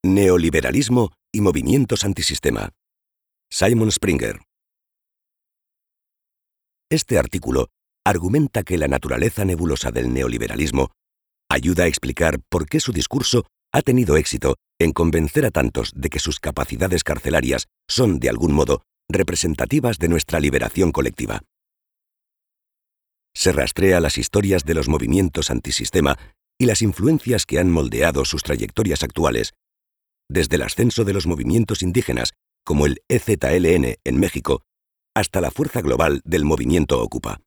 Neoliberalismo y movimientos antisistema. Simon Springer. Este artículo argumenta que la naturaleza nebulosa del neoliberalismo ayuda a explicar por qué su discurso ha tenido éxito en convencer a tantos de que sus capacidades carcelarias son, de algún modo, representativas de nuestra liberación colectiva. Se rastrea las historias de los movimientos antisistema y las influencias que han moldeado sus trayectorias actuales, desde el ascenso de los movimientos indígenas, como el EZLN en México, hasta la fuerza global del movimiento Ocupa.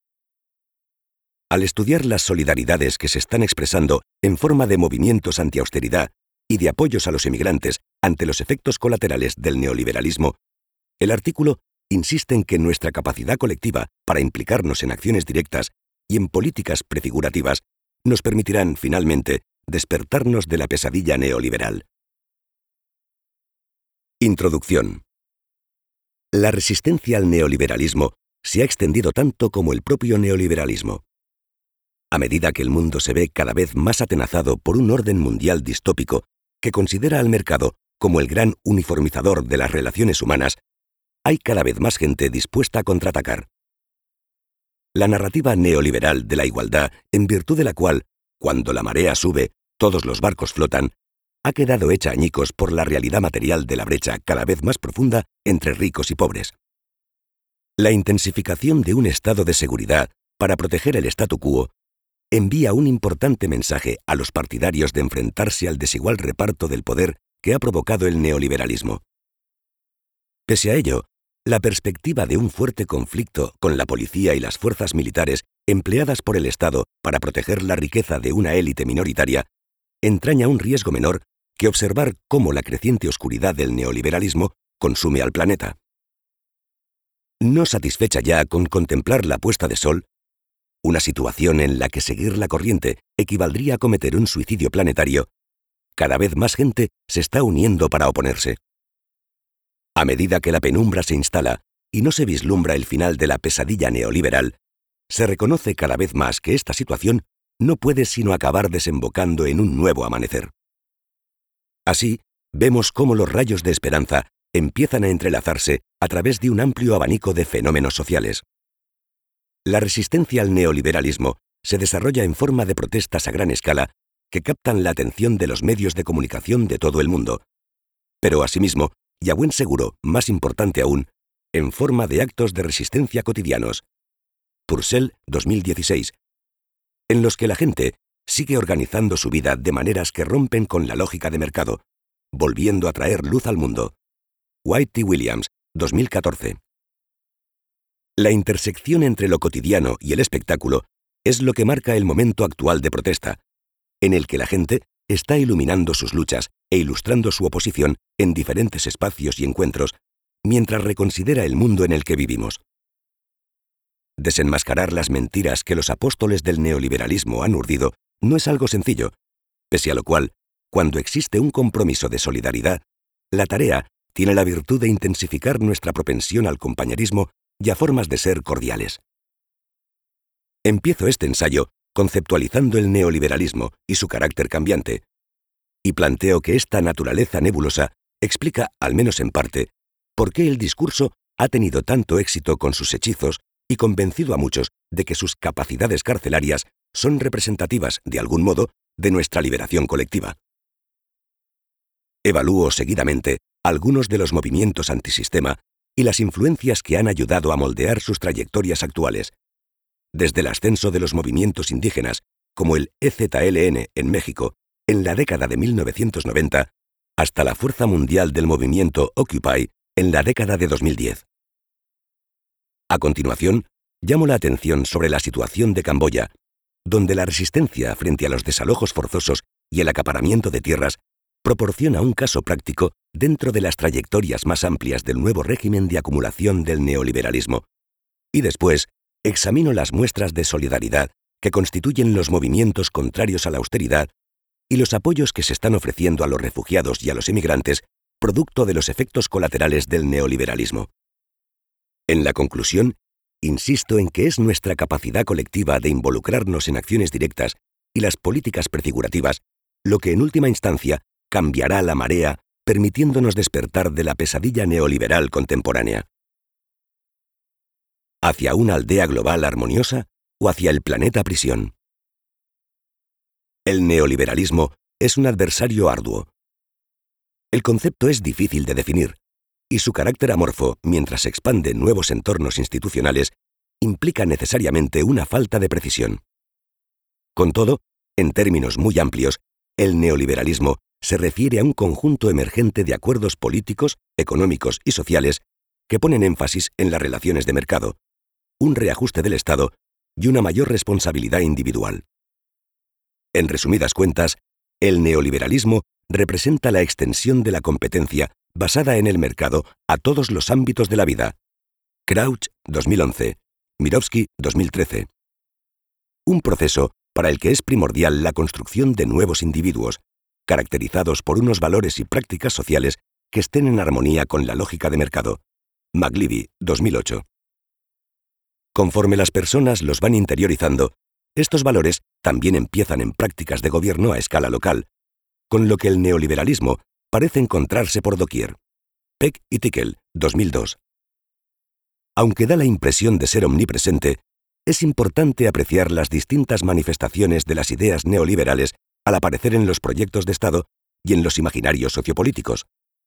Al estudiar las solidaridades que se están expresando en forma de movimientos antiausteridad y de apoyos a los emigrantes ante los efectos colaterales del neoliberalismo, el artículo insiste en que nuestra capacidad colectiva para implicarnos en acciones directas y en políticas prefigurativas nos permitirán, finalmente, despertarnos de la pesadilla neoliberal. Introducción. La resistencia al neoliberalismo se ha extendido tanto como el propio neoliberalismo. A medida que el mundo se ve cada vez más atenazado por un orden mundial distópico que considera al mercado como el gran uniformizador de las relaciones humanas, hay cada vez más gente dispuesta a contraatacar. La narrativa neoliberal de la igualdad, en virtud de la cual, cuando la marea sube, todos los barcos flotan, ha quedado hecha añicos por la realidad material de la brecha cada vez más profunda entre ricos y pobres. La intensificación de un estado de seguridad para proteger el statu quo envía un importante mensaje a los partidarios de enfrentarse al desigual reparto del poder que ha provocado el neoliberalismo. Pese a ello, la perspectiva de un fuerte conflicto con la policía y las fuerzas militares empleadas por el Estado para proteger la riqueza de una élite minoritaria entraña un riesgo menor que observar cómo la creciente oscuridad del neoliberalismo consume al planeta. No satisfecha ya con contemplar la puesta de sol, una situación en la que seguir la corriente equivaldría a cometer un suicidio planetario, cada vez más gente se está uniendo para oponerse. A medida que la penumbra se instala y no se vislumbra el final de la pesadilla neoliberal, se reconoce cada vez más que esta situación no puede sino acabar desembocando en un nuevo amanecer. Así, vemos cómo los rayos de esperanza empiezan a entrelazarse a través de un amplio abanico de fenómenos sociales. La resistencia al neoliberalismo se desarrolla en forma de protestas a gran escala que captan la atención de los medios de comunicación de todo el mundo, pero asimismo, y a buen seguro, más importante aún, en forma de actos de resistencia cotidianos. Purcell, 2016, en los que la gente sigue organizando su vida de maneras que rompen con la lógica de mercado, volviendo a traer luz al mundo. White T. Williams, 2014. La intersección entre lo cotidiano y el espectáculo es lo que marca el momento actual de protesta, en el que la gente está iluminando sus luchas e ilustrando su oposición en diferentes espacios y encuentros, mientras reconsidera el mundo en el que vivimos. Desenmascarar las mentiras que los apóstoles del neoliberalismo han urdido no es algo sencillo, pese a lo cual, cuando existe un compromiso de solidaridad, la tarea tiene la virtud de intensificar nuestra propensión al compañerismo y a formas de ser cordiales. Empiezo este ensayo conceptualizando el neoliberalismo y su carácter cambiante, y planteo que esta naturaleza nebulosa explica, al menos en parte, por qué el discurso ha tenido tanto éxito con sus hechizos y convencido a muchos de que sus capacidades carcelarias son representativas, de algún modo, de nuestra liberación colectiva. Evalúo seguidamente algunos de los movimientos antisistema y las influencias que han ayudado a moldear sus trayectorias actuales, desde el ascenso de los movimientos indígenas, como el EZLN en México, en la década de 1990, hasta la fuerza mundial del movimiento Occupy en la década de 2010. A continuación, llamo la atención sobre la situación de Camboya, donde la resistencia frente a los desalojos forzosos y el acaparamiento de tierras proporciona un caso práctico dentro de las trayectorias más amplias del nuevo régimen de acumulación del neoliberalismo. Y después, examino las muestras de solidaridad que constituyen los movimientos contrarios a la austeridad y los apoyos que se están ofreciendo a los refugiados y a los emigrantes, producto de los efectos colaterales del neoliberalismo. En la conclusión, insisto en que es nuestra capacidad colectiva de involucrarnos en acciones directas y las políticas prefigurativas lo que en última instancia cambiará la marea, permitiéndonos despertar de la pesadilla neoliberal contemporánea. ¿Hacia una aldea global armoniosa o hacia el planeta prisión? El neoliberalismo es un adversario arduo. El concepto es difícil de definir, y su carácter amorfo, mientras se expande en nuevos entornos institucionales, implica necesariamente una falta de precisión. Con todo, en términos muy amplios, el neoliberalismo se refiere a un conjunto emergente de acuerdos políticos, económicos y sociales que ponen énfasis en las relaciones de mercado, un reajuste del Estado y una mayor responsabilidad individual. En resumidas cuentas, el neoliberalismo representa la extensión de la competencia basada en el mercado a todos los ámbitos de la vida. Crouch, 2011. Mirowski, 2013. Un proceso para el que es primordial la construcción de nuevos individuos, caracterizados por unos valores y prácticas sociales que estén en armonía con la lógica de mercado. McLevy, 2008. Conforme las personas los van interiorizando, estos valores también empiezan en prácticas de gobierno a escala local, con lo que el neoliberalismo parece encontrarse por doquier. Peck y Tickle, 2002. Aunque da la impresión de ser omnipresente, es importante apreciar las distintas manifestaciones de las ideas neoliberales al aparecer en los proyectos de Estado y en los imaginarios sociopolíticos.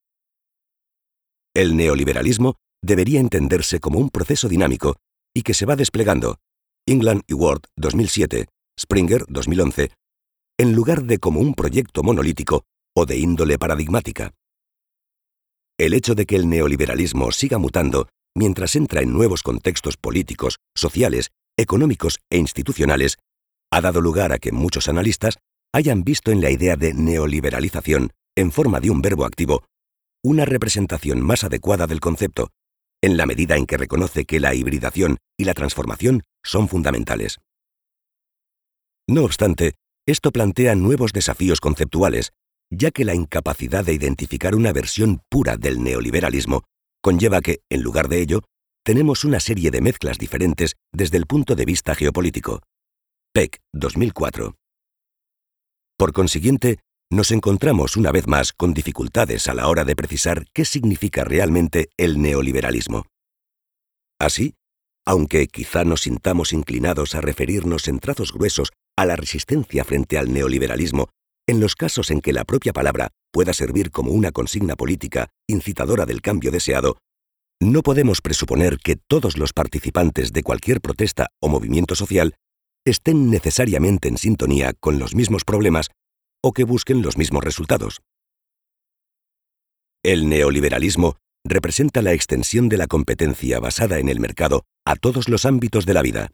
El neoliberalismo debería entenderse como un proceso dinámico y que se va desplegando, England y Ward, 2007, Springer, 2011, en lugar de como un proyecto monolítico o de índole paradigmática. El hecho de que el neoliberalismo siga mutando mientras entra en nuevos contextos políticos, sociales, económicos e institucionales, ha dado lugar a que muchos analistas hayan visto en la idea de neoliberalización, en forma de un verbo activo, una representación más adecuada del concepto, en la medida en que reconoce que la hibridación y la transformación son fundamentales. No obstante, esto plantea nuevos desafíos conceptuales, ya que la incapacidad de identificar una versión pura del neoliberalismo conlleva que, en lugar de ello, tenemos una serie de mezclas diferentes desde el punto de vista geopolítico. Peck, 2004. Por consiguiente, nos encontramos una vez más con dificultades a la hora de precisar qué significa realmente el neoliberalismo. Así, aunque quizá nos sintamos inclinados a referirnos en trazos gruesos a la resistencia frente al neoliberalismo, en los casos en que la propia palabra pueda servir como una consigna política incitadora del cambio deseado, no podemos presuponer que todos los participantes de cualquier protesta o movimiento social estén necesariamente en sintonía con los mismos problemas o que busquen los mismos resultados. El neoliberalismo representa la extensión de la competencia basada en el mercado a todos los ámbitos de la vida.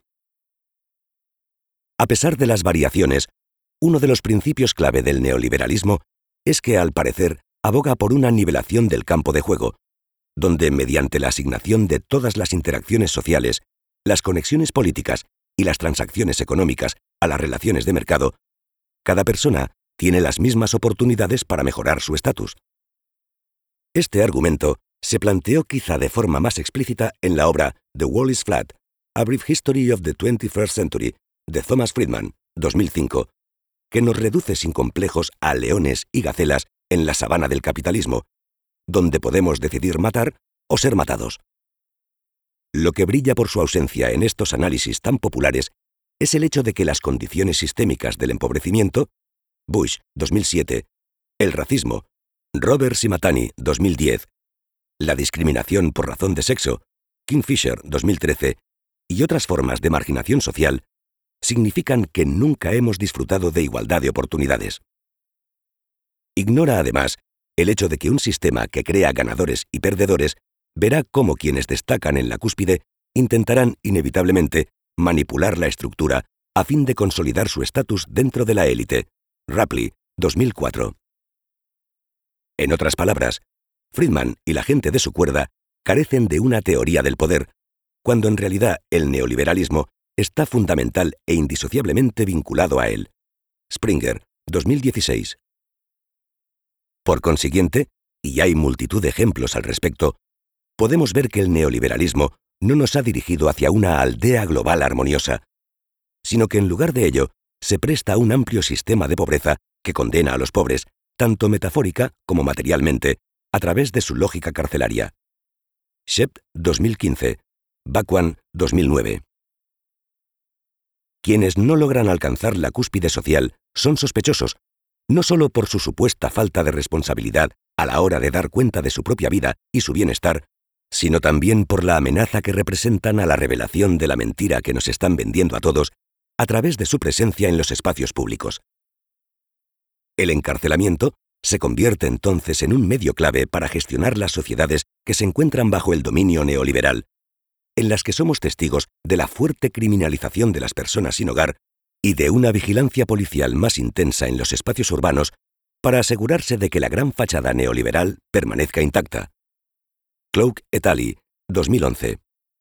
A pesar de las variaciones, uno de los principios clave del neoliberalismo es que, al parecer, aboga por una nivelación del campo de juego, donde, mediante la asignación de todas las interacciones sociales, las conexiones políticas y las transacciones económicas a las relaciones de mercado, cada persona tiene las mismas oportunidades para mejorar su estatus. Este argumento se planteó quizá de forma más explícita en la obra The Wall is Flat, A Brief History of the 21st Century, de Thomas Friedman, 2005, que nos reduce sin complejos a leones y gacelas en la sabana del capitalismo, donde podemos decidir matar o ser matados. Lo que brilla por su ausencia en estos análisis tan populares es el hecho de que las condiciones sistémicas del empobrecimiento, Bush, 2007, el racismo, Roberts y Matani, 2010, la discriminación por razón de sexo, Kingfisher, 2013, y otras formas de marginación social, significan que nunca hemos disfrutado de igualdad de oportunidades. Ignora, además, el hecho de que un sistema que crea ganadores y perdedores verá cómo quienes destacan en la cúspide intentarán inevitablemente manipular la estructura a fin de consolidar su estatus dentro de la élite. Rapley, 2004. En otras palabras, Friedman y la gente de su cuerda carecen de una teoría del poder, cuando en realidad el neoliberalismo está fundamental e indisociablemente vinculado a él. Springer, 2016. Por consiguiente, y hay multitud de ejemplos al respecto, podemos ver que el neoliberalismo no nos ha dirigido hacia una aldea global armoniosa, sino que en lugar de ello se presta a un amplio sistema de pobreza que condena a los pobres, tanto metafórica como materialmente, a través de su lógica carcelaria. Shept, 2015. Bhagwan, 2009. Quienes no logran alcanzar la cúspide social son sospechosos, no solo por su supuesta falta de responsabilidad a la hora de dar cuenta de su propia vida y su bienestar, sino también por la amenaza que representan a la revelación de la mentira que nos están vendiendo a todos a través de su presencia en los espacios públicos. El encarcelamiento se convierte entonces en un medio clave para gestionar las sociedades que se encuentran bajo el dominio neoliberal, en las que somos testigos de la fuerte criminalización de las personas sin hogar y de una vigilancia policial más intensa en los espacios urbanos para asegurarse de que la gran fachada neoliberal permanezca intacta. Cloak et al., 2011.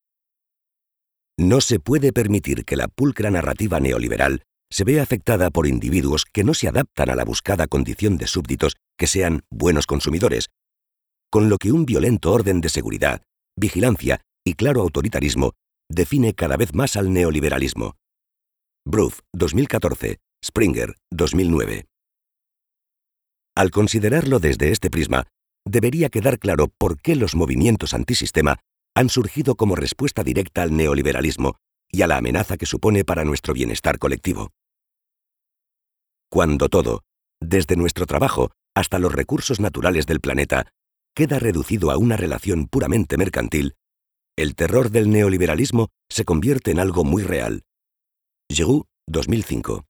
No se puede permitir que la pulcra narrativa neoliberal se vea afectada por individuos que no se adaptan a la buscada condición de súbditos que sean buenos consumidores, con lo que un violento orden de seguridad, vigilancia y claro autoritarismo define cada vez más al neoliberalismo. Bruff, 2014, Springer, 2009. Al considerarlo desde este prisma, debería quedar claro por qué los movimientos antisistema han surgido como respuesta directa al neoliberalismo y a la amenaza que supone para nuestro bienestar colectivo. Cuando todo, desde nuestro trabajo hasta los recursos naturales del planeta, queda reducido a una relación puramente mercantil, el terror del neoliberalismo se convierte en algo muy real. Giroux, 2005.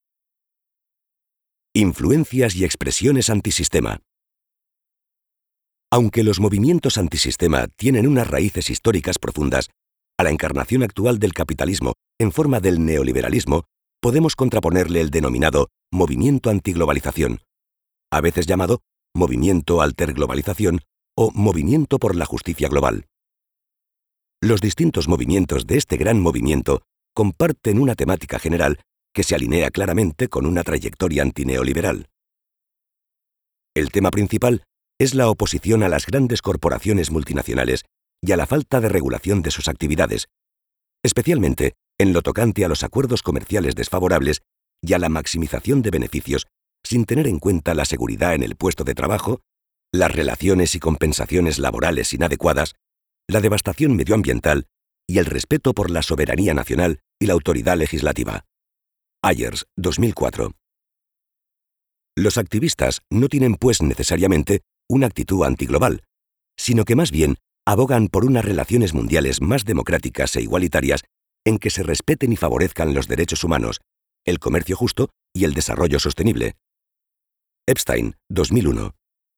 Influencias y expresiones antisistema. Aunque los movimientos antisistema tienen unas raíces históricas profundas, a la encarnación actual del capitalismo en forma del neoliberalismo podemos contraponerle el denominado movimiento antiglobalización, a veces llamado movimiento alterglobalización o movimiento por la justicia global. Los distintos movimientos de este gran movimiento comparten una temática general que se alinea claramente con una trayectoria antineoliberal. El tema principal es la oposición a las grandes corporaciones multinacionales y a la falta de regulación de sus actividades, especialmente en lo tocante a los acuerdos comerciales desfavorables y a la maximización de beneficios sin tener en cuenta la seguridad en el puesto de trabajo, las relaciones y compensaciones laborales inadecuadas, la devastación medioambiental y el respeto por la soberanía nacional y la autoridad legislativa. Ayers, 2004. Los activistas no tienen pues necesariamente una actitud antiglobal, sino que más bien abogan por unas relaciones mundiales más democráticas e igualitarias en que se respeten y favorezcan los derechos humanos, el comercio justo y el desarrollo sostenible. Epstein, 2001.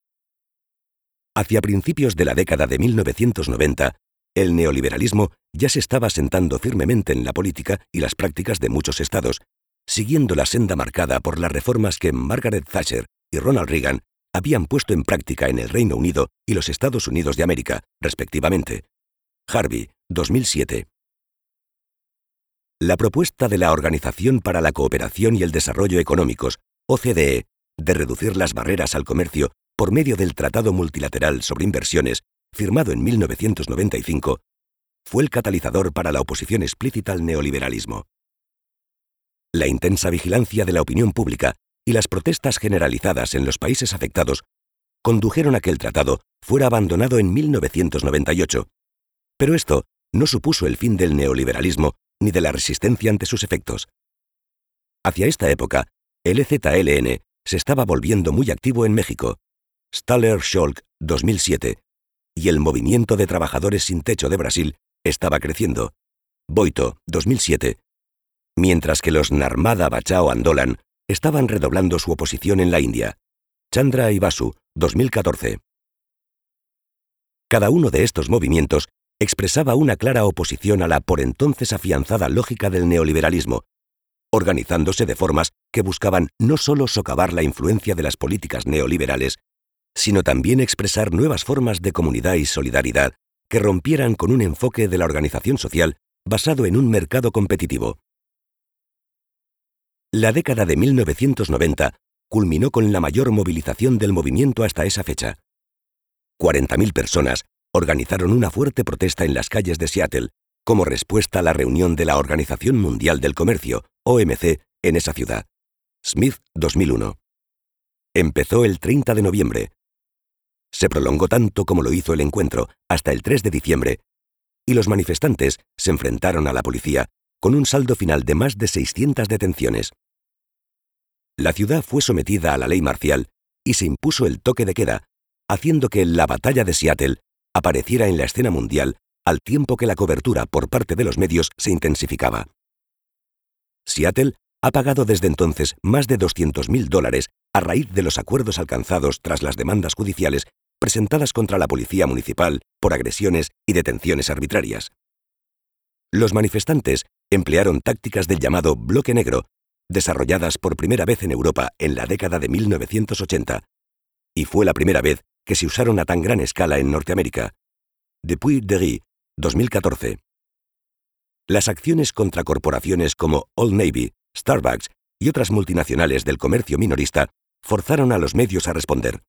Hacia principios de la década de 1990, el neoliberalismo ya se estaba sentando firmemente en la política y las prácticas de muchos estados, siguiendo la senda marcada por las reformas que Margaret Thatcher y Ronald Reagan habían puesto en práctica en el Reino Unido y los Estados Unidos de América, respectivamente. Harvey, 2007. La propuesta de la Organización para la Cooperación y el Desarrollo Económicos, OCDE, de reducir las barreras al comercio por medio del Tratado Multilateral sobre Inversiones, firmado en 1995, fue el catalizador para la oposición explícita al neoliberalismo. La intensa vigilancia de la opinión pública y las protestas generalizadas en los países afectados condujeron a que el tratado fuera abandonado en 1998, pero esto no supuso el fin del neoliberalismo ni de la resistencia ante sus efectos. Hacia esta época, el EZLN se estaba volviendo muy activo en México, Staller-Scholk, 2007, y el movimiento de trabajadores sin techo de Brasil estaba creciendo, Boito, 2007, mientras que los Narmada Bachao Andolan estaban redoblando su oposición en la India, Chandra y Basu, 2014. Cada uno de estos movimientos expresaba una clara oposición a la por entonces afianzada lógica del neoliberalismo, organizándose de formas que buscaban no solo socavar la influencia de las políticas neoliberales, sino también expresar nuevas formas de comunidad y solidaridad que rompieran con un enfoque de la organización social basado en un mercado competitivo. La década de 1990 culminó con la mayor movilización del movimiento hasta esa fecha. 40.000 personas organizaron una fuerte protesta en las calles de Seattle como respuesta a la reunión de la Organización Mundial del Comercio, OMC, en esa ciudad. Smith, 2001. Empezó el 30 de noviembre. Se prolongó tanto como lo hizo el encuentro, hasta el 3 de diciembre, y los manifestantes se enfrentaron a la policía con un saldo final de más de 600 detenciones. La ciudad fue sometida a la ley marcial y se impuso el toque de queda, haciendo que la batalla de Seattle apareciera en la escena mundial al tiempo que la cobertura por parte de los medios se intensificaba. Seattle ha pagado desde entonces más de $200.000 a raíz de los acuerdos alcanzados tras las demandas judiciales presentadas contra la policía municipal por agresiones y detenciones arbitrarias. Los manifestantes emplearon tácticas del llamado bloque negro, desarrolladas por primera vez en Europa en la década de 1980, y fue la primera vez que se usaron a tan gran escala en Norteamérica. Depuis Derry, 2014. Las acciones contra corporaciones como Old Navy, Starbucks y otras multinacionales del comercio minorista forzaron a los medios a responder.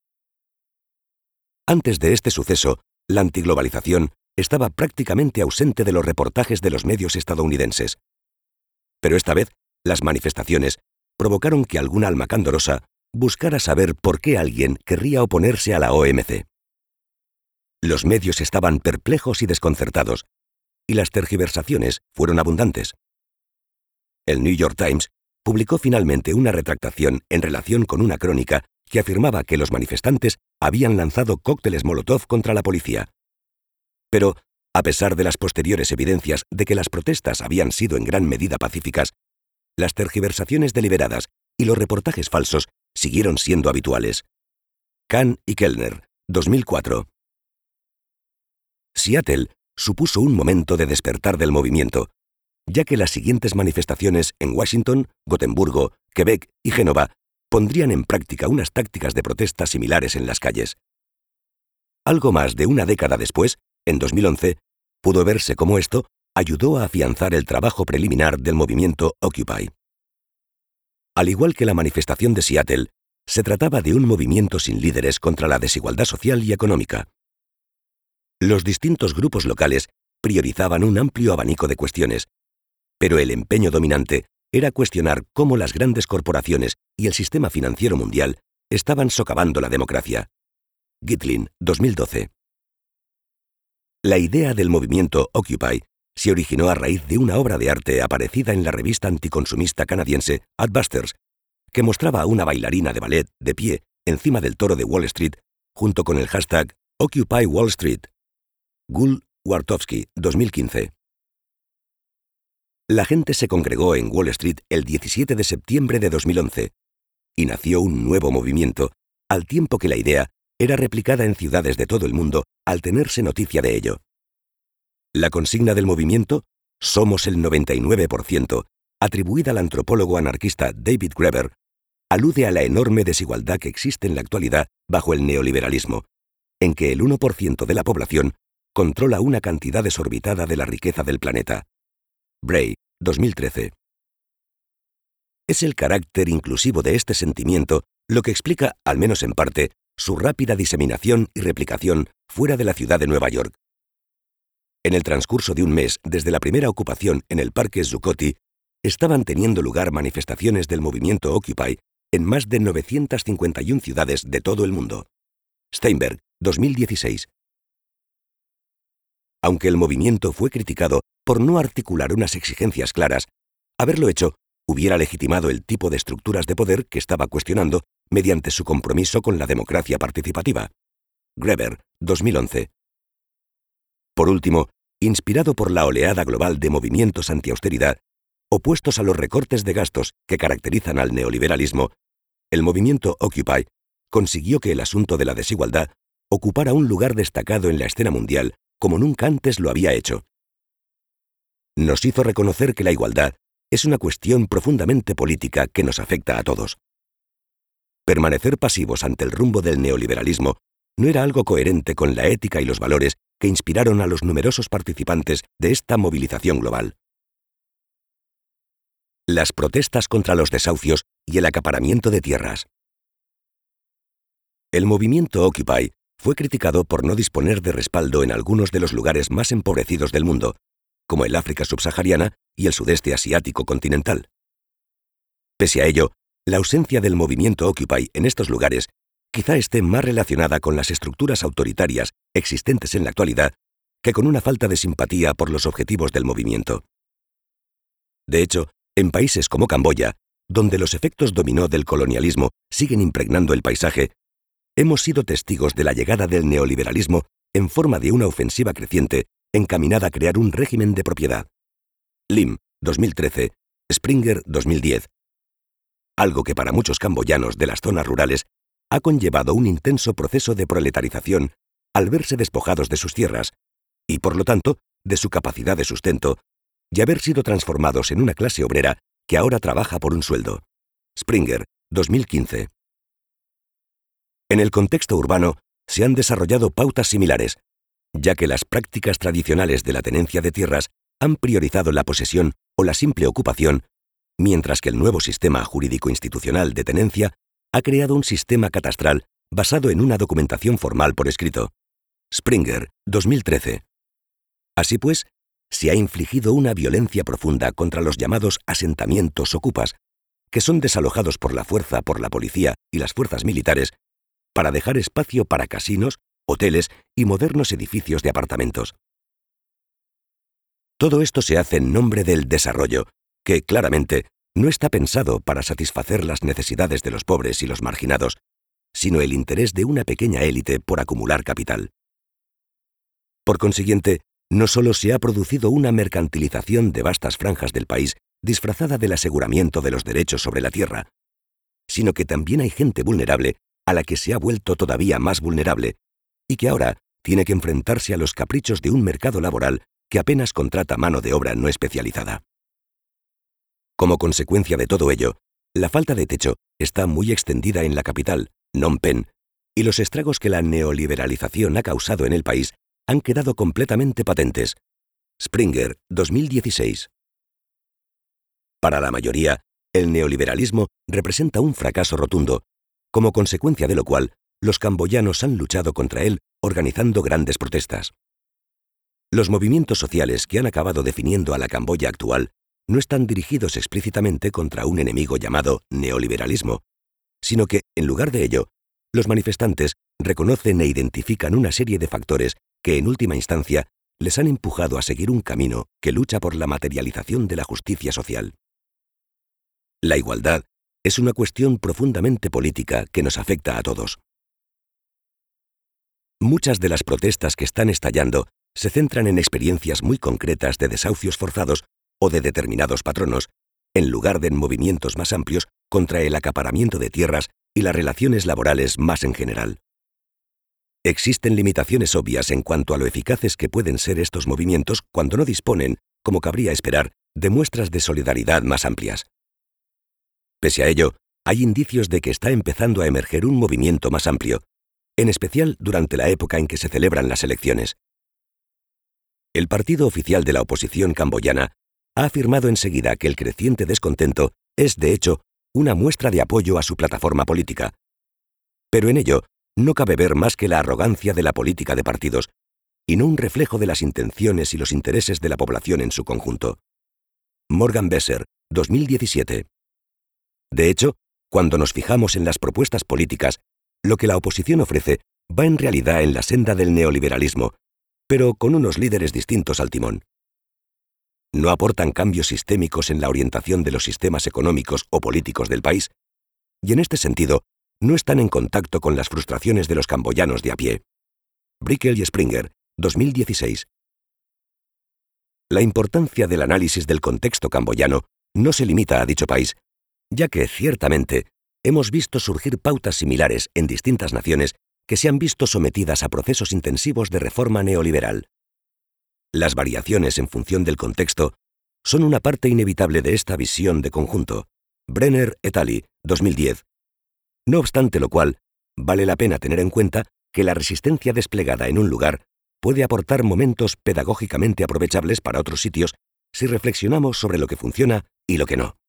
Antes de este suceso, la antiglobalización estaba prácticamente ausente de los reportajes de los medios estadounidenses. Pero esta vez, las manifestaciones provocaron que algún alma candorosa buscara saber por qué alguien querría oponerse a la OMC. Los medios estaban perplejos y desconcertados, y las tergiversaciones fueron abundantes. El New York Times publicó finalmente una retractación en relación con una crónica que afirmaba que los manifestantes habían lanzado cócteles Molotov contra la policía. Pero, a pesar de las posteriores evidencias de que las protestas habían sido en gran medida pacíficas, las tergiversaciones deliberadas y los reportajes falsos siguieron siendo habituales. Kahn y Kellner, 2004. Seattle supuso un momento de despertar del movimiento, ya que las siguientes manifestaciones en Washington, Gotemburgo, Quebec y Génova pondrían en práctica unas tácticas de protesta similares en las calles. Algo más de una década después, en 2011, pudo verse cómo esto ayudó a afianzar el trabajo preliminar del movimiento Occupy. Al igual que la manifestación de Seattle, se trataba de un movimiento sin líderes contra la desigualdad social y económica. Los distintos grupos locales priorizaban un amplio abanico de cuestiones, pero el empeño dominante era cuestionar cómo las grandes corporaciones y el sistema financiero mundial estaban socavando la democracia. Gitlin, 2012. La idea del movimiento Occupy se originó a raíz de una obra de arte aparecida en la revista anticonsumista canadiense Adbusters, que mostraba a una bailarina de ballet de pie encima del toro de Wall Street junto con el hashtag Occupy Wall Street. Gul Wartowski, 2015. La gente se congregó en Wall Street el 17 de septiembre de 2011 y nació un nuevo movimiento, al tiempo que la idea era replicada en ciudades de todo el mundo al tenerse noticia de ello. La consigna del movimiento, Somos el 99%, atribuida al antropólogo anarquista David Graeber, alude a la enorme desigualdad que existe en la actualidad bajo el neoliberalismo, en que el 1% de la población controla una cantidad desorbitada de la riqueza del planeta. Bray, 2013. Es el carácter inclusivo de este sentimiento lo que explica, al menos en parte, su rápida diseminación y replicación fuera de la ciudad de Nueva York. En el transcurso de un mes desde la primera ocupación en el Parque Zuccotti, estaban teniendo lugar manifestaciones del movimiento Occupy en más de 951 ciudades de todo el mundo. Steinberg, 2016. Aunque el movimiento fue criticado por no articular unas exigencias claras, haberlo hecho hubiera legitimado el tipo de estructuras de poder que estaba cuestionando mediante su compromiso con la democracia participativa. Graeber, 2011. Por último, inspirado por la oleada global de movimientos antiausteridad, opuestos a los recortes de gastos que caracterizan al neoliberalismo, el movimiento Occupy consiguió que el asunto de la desigualdad ocupara un lugar destacado en la escena mundial como nunca antes lo había hecho. Nos hizo reconocer que la igualdad es una cuestión profundamente política que nos afecta a todos. Permanecer pasivos ante el rumbo del neoliberalismo no era algo coherente con la ética y los valores que inspiraron a los numerosos participantes de esta movilización global. Las protestas contra los desahucios y el acaparamiento de tierras. El movimiento Occupy fue criticado por no disponer de respaldo en algunos de los lugares más empobrecidos del mundo, como el África subsahariana y el sudeste asiático continental. Pese a ello, La ausencia del movimiento Occupy en estos lugares quizá esté más relacionada con las estructuras autoritarias existentes en la actualidad que con una falta de simpatía por los objetivos del movimiento. De hecho, en países como Camboya, donde los efectos dominó del colonialismo siguen impregnando el paisaje, hemos sido testigos de la llegada del neoliberalismo en forma de una ofensiva creciente encaminada a crear un régimen de propiedad. Lim, 2013, Springer, 2010. Algo que para muchos camboyanos de las zonas rurales ha conllevado un intenso proceso de proletarización al verse despojados de sus tierras y, por lo tanto, de su capacidad de sustento, y haber sido transformados en una clase obrera que ahora trabaja por un sueldo. Springer, 2015. En el contexto urbano se han desarrollado pautas similares, ya que las prácticas tradicionales de la tenencia de tierras han priorizado la posesión o la simple ocupación, mientras que el nuevo sistema jurídico-institucional de tenencia ha creado un sistema catastral basado en una documentación formal por escrito. Springer, 2013. Así pues, se ha infligido una violencia profunda contra los llamados asentamientos ocupas, que son desalojados por la fuerza por la policía y las fuerzas militares, para dejar espacio para casinos, hoteles y modernos edificios de apartamentos. Todo esto se hace en nombre del desarrollo, que, claramente, no está pensado para satisfacer las necesidades de los pobres y los marginados, sino el interés de una pequeña élite por acumular capital. Por consiguiente, no solo se ha producido una mercantilización de vastas franjas del país disfrazada del aseguramiento de los derechos sobre la tierra, sino que también hay gente vulnerable a la que se ha vuelto todavía más vulnerable y que ahora tiene que enfrentarse a los caprichos de un mercado laboral que apenas contrata mano de obra no especializada. Como consecuencia de todo ello, la falta de techo está muy extendida en la capital, Phnom Penh, y los estragos que la neoliberalización ha causado en el país han quedado completamente patentes. Springer, 2016. Para la mayoría, el neoliberalismo representa un fracaso rotundo, como consecuencia de lo cual los camboyanos han luchado contra él organizando grandes protestas. Los movimientos sociales que han acabado definiendo a la Camboya actual no están dirigidos explícitamente contra un enemigo llamado neoliberalismo, sino que, en lugar de ello, los manifestantes reconocen e identifican una serie de factores que, en última instancia, les han empujado a seguir un camino que lucha por la materialización de la justicia social. La igualdad es una cuestión profundamente política que nos afecta a todos. Muchas de las protestas que están estallando se centran en experiencias muy concretas de desahucios forzados o de determinados patronos, en lugar de en movimientos más amplios contra el acaparamiento de tierras y las relaciones laborales más en general. Existen limitaciones obvias en cuanto a lo eficaces que pueden ser estos movimientos cuando no disponen, como cabría esperar, de muestras de solidaridad más amplias. Pese a ello, hay indicios de que está empezando a emerger un movimiento más amplio, en especial durante la época en que se celebran las elecciones. El partido oficial de la oposición camboyana ha afirmado enseguida que el creciente descontento es, de hecho, una muestra de apoyo a su plataforma política. Pero en ello no cabe ver más que la arrogancia de la política de partidos, y no un reflejo de las intenciones y los intereses de la población en su conjunto. Morgan Besser, 2017. De hecho, cuando nos fijamos en las propuestas políticas, lo que la oposición ofrece va en realidad en la senda del neoliberalismo, pero con unos líderes distintos al timón. No aportan cambios sistémicos en la orientación de los sistemas económicos o políticos del país, y en este sentido, no están en contacto con las frustraciones de los camboyanos de a pie. Brickel y Springer, 2016. La importancia del análisis del contexto camboyano no se limita a dicho país, ya que, ciertamente, hemos visto surgir pautas similares en distintas naciones que se han visto sometidas a procesos intensivos de reforma neoliberal. Las variaciones en función del contexto son una parte inevitable de esta visión de conjunto. Brenner et al. 2010. No obstante lo cual, vale la pena tener en cuenta que la resistencia desplegada en un lugar puede aportar momentos pedagógicamente aprovechables para otros sitios si reflexionamos sobre lo que funciona y lo que no.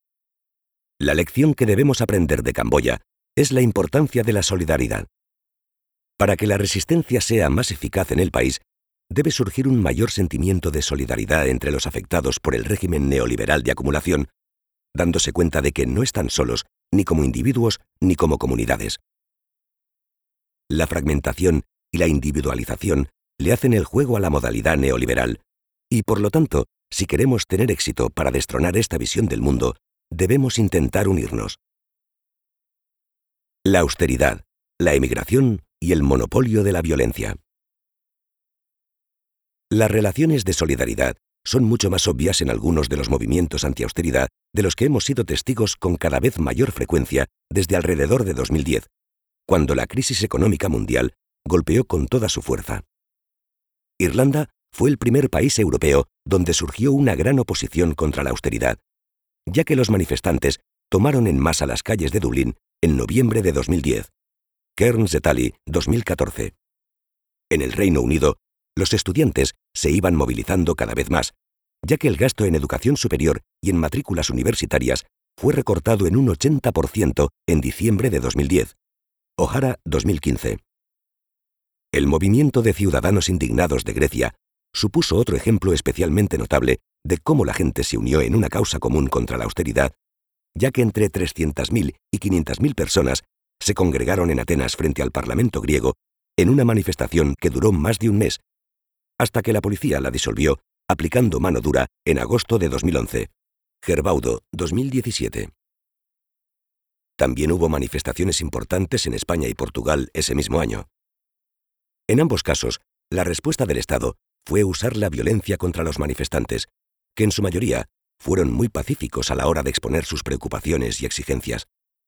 La lección que debemos aprender de Camboya es la importancia de la solidaridad. Para que la resistencia sea más eficaz en el país, debe surgir un mayor sentimiento de solidaridad entre los afectados por el régimen neoliberal de acumulación, dándose cuenta de que no están solos ni como individuos, ni como comunidades. La fragmentación y la individualización le hacen el juego a la modalidad neoliberal, y por lo tanto, si queremos tener éxito para destronar esta visión del mundo, debemos intentar unirnos. La austeridad, la emigración y el monopolio de la violencia. Las relaciones de solidaridad son mucho más obvias en algunos de los movimientos antiausteridad de los que hemos sido testigos con cada vez mayor frecuencia desde alrededor de 2010, cuando la crisis económica mundial golpeó con toda su fuerza. Irlanda fue el primer país europeo donde surgió una gran oposición contra la austeridad, ya que los manifestantes tomaron en masa las calles de Dublín en noviembre de 2010. Cairns de Tally, 2014. En el Reino Unido, los estudiantes se iban movilizando cada vez más, ya que el gasto en educación superior y en matrículas universitarias fue recortado en un 80% en diciembre de 2010. O'Hara, 2015. El movimiento de ciudadanos indignados de Grecia supuso otro ejemplo especialmente notable de cómo la gente se unió en una causa común contra la austeridad, ya que entre 300.000 y 500.000 personas se congregaron en Atenas frente al Parlamento griego en una manifestación que duró más de un mes, hasta que la policía la disolvió aplicando mano dura en agosto de 2011. Gerbaudo, 2017. También hubo manifestaciones importantes en España y Portugal ese mismo año. En ambos casos, la respuesta del Estado fue usar la violencia contra los manifestantes, que en su mayoría fueron muy pacíficos a la hora de exponer sus preocupaciones y exigencias.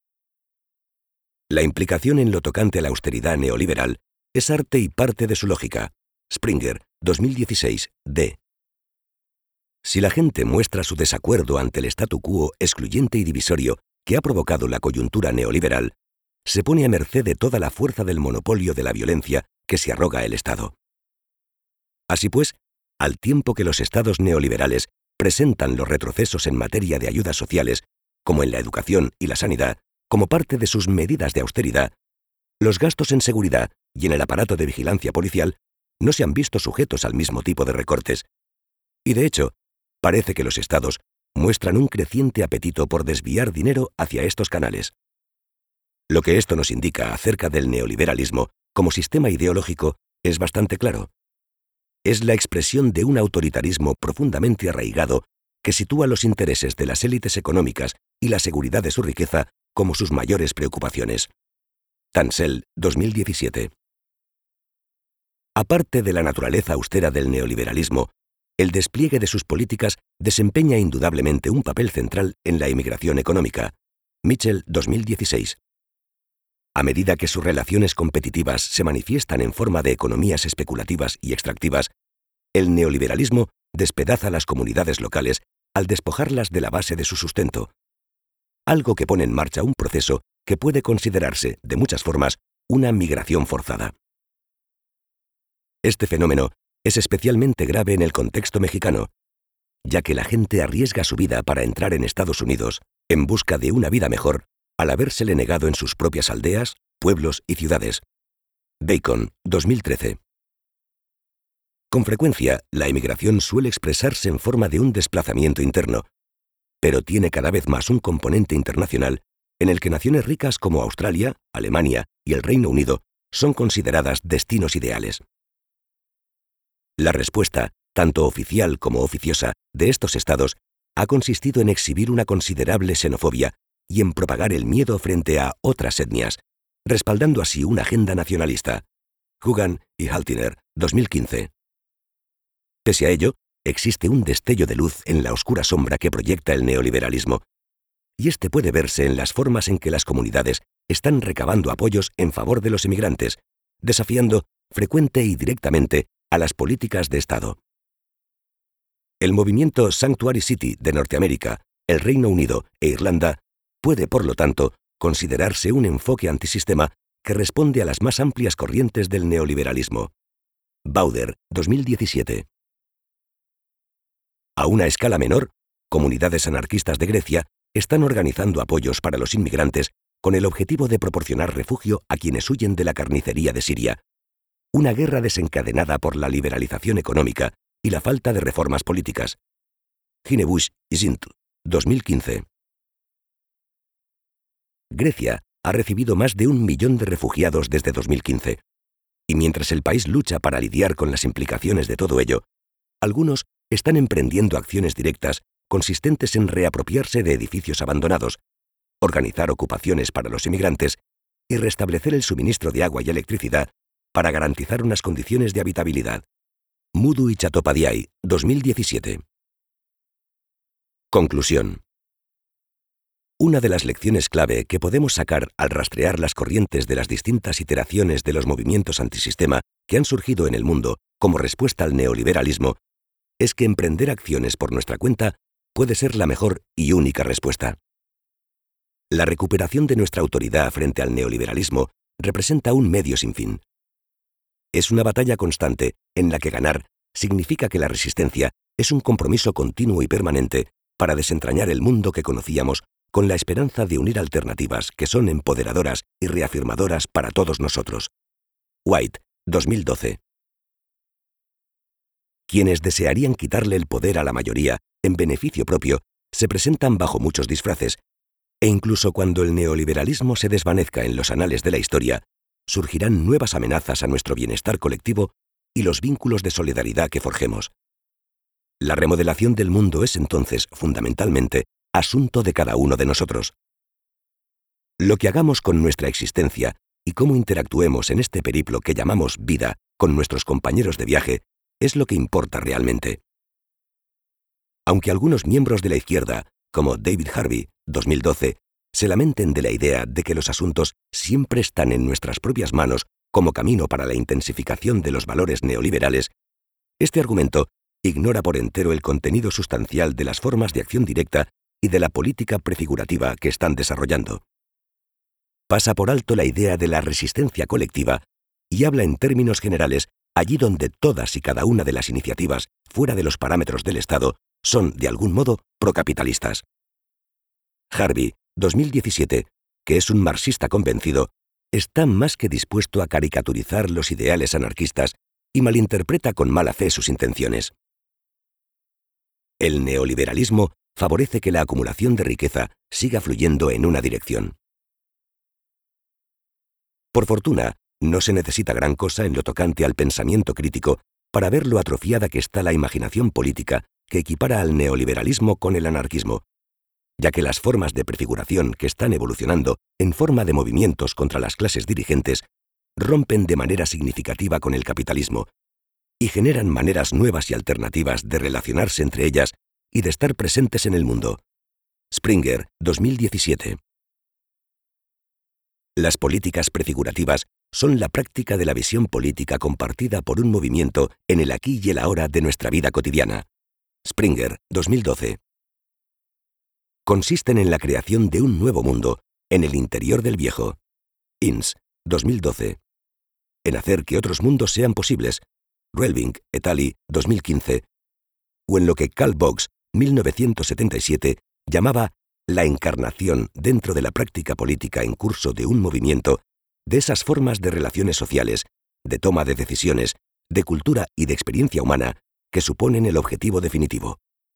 La implicación en lo tocante a la austeridad neoliberal es arte y parte de su lógica. Springer, 2016, d. Si la gente muestra su desacuerdo ante el statu quo excluyente y divisorio que ha provocado la coyuntura neoliberal, se pone a merced de toda la fuerza del monopolio de la violencia que se arroga el Estado. Así pues, al tiempo que los estados neoliberales presentan los retrocesos en materia de ayudas sociales, como en la educación y la sanidad, como parte de sus medidas de austeridad, los gastos en seguridad y en el aparato de vigilancia policial no se han visto sujetos al mismo tipo de recortes. Y de hecho, parece que los estados muestran un creciente apetito por desviar dinero hacia estos canales. Lo que esto nos indica acerca del neoliberalismo como sistema ideológico es bastante claro. Es la expresión de un autoritarismo profundamente arraigado que sitúa los intereses de las élites económicas y la seguridad de su riqueza como sus mayores preocupaciones. Tansel, 2017. Aparte de la naturaleza austera del neoliberalismo, el despliegue de sus políticas desempeña indudablemente un papel central en la emigración económica. Mitchell, 2016. A medida que sus relaciones competitivas se manifiestan en forma de economías especulativas y extractivas, el neoliberalismo despedaza a las comunidades locales al despojarlas de la base de su sustento, algo que pone en marcha un proceso que puede considerarse, de muchas formas, una migración forzada. Este fenómeno es especialmente grave en el contexto mexicano, ya que la gente arriesga su vida para entrar en Estados Unidos en busca de una vida mejor al habérsele negado en sus propias aldeas, pueblos y ciudades. Bacon, 2013. Con frecuencia, la emigración suele expresarse en forma de un desplazamiento interno, pero tiene cada vez más un componente internacional en el que naciones ricas como Australia, Alemania y el Reino Unido son consideradas destinos ideales. La respuesta, tanto oficial como oficiosa, de estos estados ha consistido en exhibir una considerable xenofobia y en propagar el miedo frente a otras etnias, respaldando así una agenda nacionalista. Hugan y Haltiner, 2015. Pese a ello, existe un destello de luz en la oscura sombra que proyecta el neoliberalismo, y este puede verse en las formas en que las comunidades están recabando apoyos en favor de los emigrantes, desafiando frecuente y directamente a las políticas de Estado. El movimiento Sanctuary City de Norteamérica, el Reino Unido e Irlanda puede, por lo tanto, considerarse un enfoque antisistema que responde a las más amplias corrientes del neoliberalismo. Bauder, 2017. A una escala menor, comunidades anarquistas de Grecia están organizando apoyos para los inmigrantes con el objetivo de proporcionar refugio a quienes huyen de la carnicería de Siria, una guerra desencadenada por la liberalización económica y la falta de reformas políticas. Ginebusch y Zint, 2015. Grecia ha recibido más de 1 millón de refugiados desde 2015. Y mientras el país lucha para lidiar con las implicaciones de todo ello, algunos están emprendiendo acciones directas consistentes en reapropiarse de edificios abandonados, organizar ocupaciones para los inmigrantes y restablecer el suministro de agua y electricidad para garantizar unas condiciones de habitabilidad. Moodou y Chattopadhyay, 2017. Conclusión. Una de las lecciones clave que podemos sacar al rastrear las corrientes de las distintas iteraciones de los movimientos antisistema que han surgido en el mundo como respuesta al neoliberalismo es que emprender acciones por nuestra cuenta puede ser la mejor y única respuesta. La recuperación de nuestra autoridad frente al neoliberalismo representa un medio sin fin. Es una batalla constante en la que ganar significa que la resistencia es un compromiso continuo y permanente para desentrañar el mundo que conocíamos con la esperanza de unir alternativas que son empoderadoras y reafirmadoras para todos nosotros. White, 2012. Quienes desearían quitarle el poder a la mayoría en beneficio propio se presentan bajo muchos disfraces, e incluso cuando el neoliberalismo se desvanezca en los anales de la historia, surgirán nuevas amenazas a nuestro bienestar colectivo y los vínculos de solidaridad que forjemos. La remodelación del mundo es entonces, fundamentalmente, asunto de cada uno de nosotros. Lo que hagamos con nuestra existencia y cómo interactuemos en este periplo que llamamos vida con nuestros compañeros de viaje es lo que importa realmente. Aunque algunos miembros de la izquierda, como David Harvey, 2012, se lamenten de la idea de que los asuntos siempre están en nuestras propias manos como camino para la intensificación de los valores neoliberales, este argumento ignora por entero el contenido sustancial de las formas de acción directa y de la política prefigurativa que están desarrollando. Pasa por alto la idea de la resistencia colectiva y habla en términos generales allí donde todas y cada una de las iniciativas fuera de los parámetros del Estado son, de algún modo, procapitalistas. Harvey, 2017, que es un marxista convencido, está más que dispuesto a caricaturizar los ideales anarquistas y malinterpreta con mala fe sus intenciones. El neoliberalismo favorece que la acumulación de riqueza siga fluyendo en una dirección. Por fortuna, no se necesita gran cosa en lo tocante al pensamiento crítico para ver lo atrofiada que está la imaginación política que equipara al neoliberalismo con el anarquismo, ya que las formas de prefiguración que están evolucionando en forma de movimientos contra las clases dirigentes rompen de manera significativa con el capitalismo y generan maneras nuevas y alternativas de relacionarse entre ellas y de estar presentes en el mundo. Springer, 2017. Las políticas prefigurativas son la práctica de la visión política compartida por un movimiento en el aquí y el ahora de nuestra vida cotidiana. Springer, 2012. Consisten en la creación de un nuevo mundo en el interior del viejo. Inns, 2012. En hacer que otros mundos sean posibles. Relving, et al., 2015. O en lo que Karl Vox, 1977, llamaba la encarnación dentro de la práctica política en curso de un movimiento de esas formas de relaciones sociales, de toma de decisiones, de cultura y de experiencia humana que suponen el objetivo definitivo.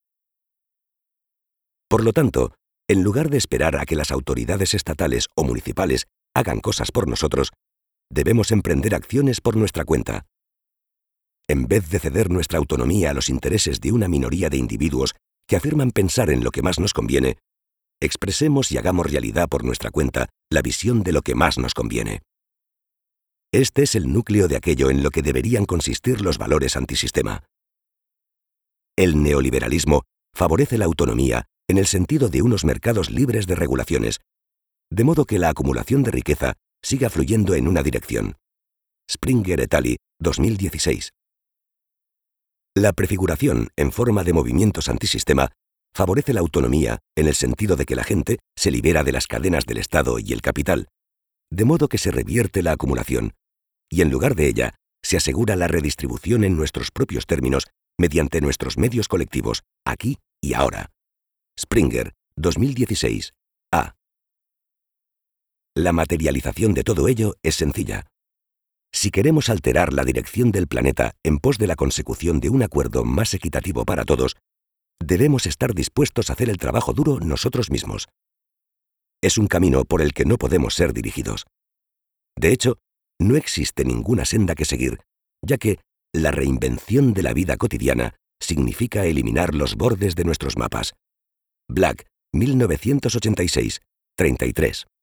Por lo tanto, en lugar de esperar a que las autoridades estatales o municipales hagan cosas por nosotros, debemos emprender acciones por nuestra cuenta. En vez de ceder nuestra autonomía a los intereses de una minoría de individuos que afirman pensar en lo que más nos conviene, expresemos y hagamos realidad por nuestra cuenta la visión de lo que más nos conviene. Este es el núcleo de aquello en lo que deberían consistir los valores antisistema. El neoliberalismo favorece la autonomía en el sentido de unos mercados libres de regulaciones, de modo que la acumulación de riqueza siga fluyendo en una dirección. Springer et al., 2016. La prefiguración en forma de movimientos antisistema favorece la autonomía en el sentido de que la gente se libera de las cadenas del Estado y el capital, de modo que se revierte la acumulación, y en lugar de ella se asegura la redistribución en nuestros propios términos mediante nuestros medios colectivos, aquí y ahora. Springer, 2016. A. La materialización de todo ello es sencilla. Si queremos alterar la dirección del planeta en pos de la consecución de un acuerdo más equitativo para todos, debemos estar dispuestos a hacer el trabajo duro nosotros mismos. es un camino por el que no podemos ser dirigidos. De hecho, no existe ninguna senda que seguir, ya que la reinvención de la vida cotidiana significa eliminar los bordes de nuestros mapas. Black, 1986, 33.